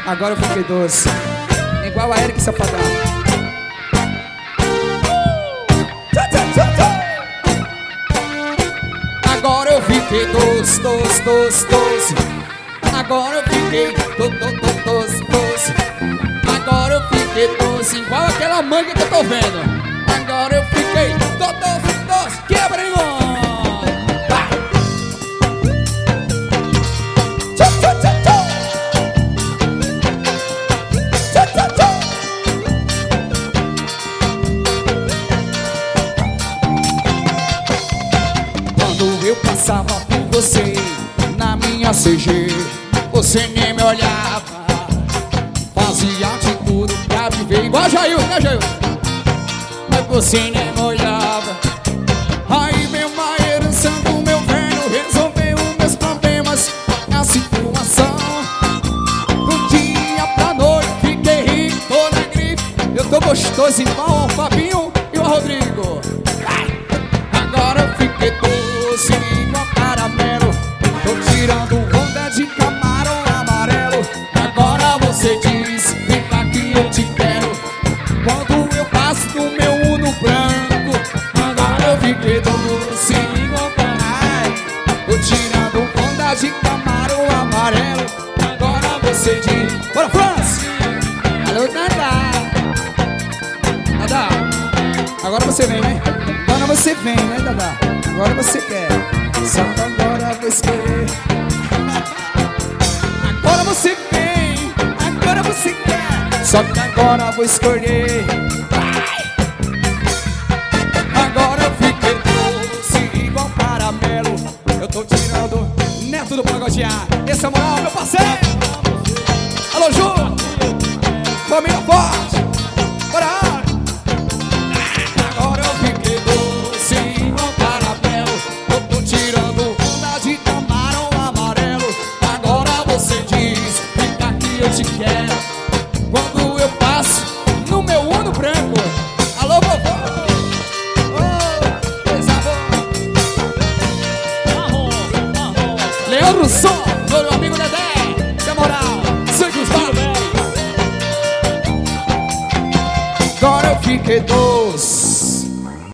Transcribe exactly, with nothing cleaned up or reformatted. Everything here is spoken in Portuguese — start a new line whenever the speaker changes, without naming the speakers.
Agora eu fiquei doce, igual a Eric Safadão. Agora eu fiquei doce, doce, doce, doce. Agora eu fiquei doce, doce, doce, doce. Agora eu fiquei doce, igual aquela manga que eu tô vendo. Agora eu fiquei doce, doce, doce. Quebra, irmão. Quando eu passava por você na minha C G, você nem me olhava, fazia de tudo pra viver igual a Jair, né, Jair? Mas você nem me olhava. Aí veio uma herança do meu velho, resolveu os meus problemas, a situação. Do dia pra noite fiquei rico, tô na grife. Eu tô gostoso igual o Fabinho e o Rodrigo. Agora eu fiquei doce igual caramelo, tô tirando onda de camarão amarelo. Agora você diz, vem cá que eu te quero. Quando eu passo no meu Uno branco, agora eu fiquei doce igual camarão, tô tirando onda de camarão amarelo. Agora você diz, bora França! Alô, Dadá! Dadá, agora você vem, né? Agora você vem, né, Dadá? Agora você quer. Só que agora você quer. Agora você vem. Agora você quer. Só que agora eu vou escolher. Agora eu fiquei doce igual caramelo. Eu tô tirando Neto do Pagodear. Esse é o moral, meu parceiro. Alô, Ju. Família forte. Bora. Eu te quero. Quando eu passo no meu Uno branco. Alô, vovô. Oh, coisa boa. Leandro Som, meu amigo Dedé. Sem moral, sem Gustavo. Agora eu fiquei doce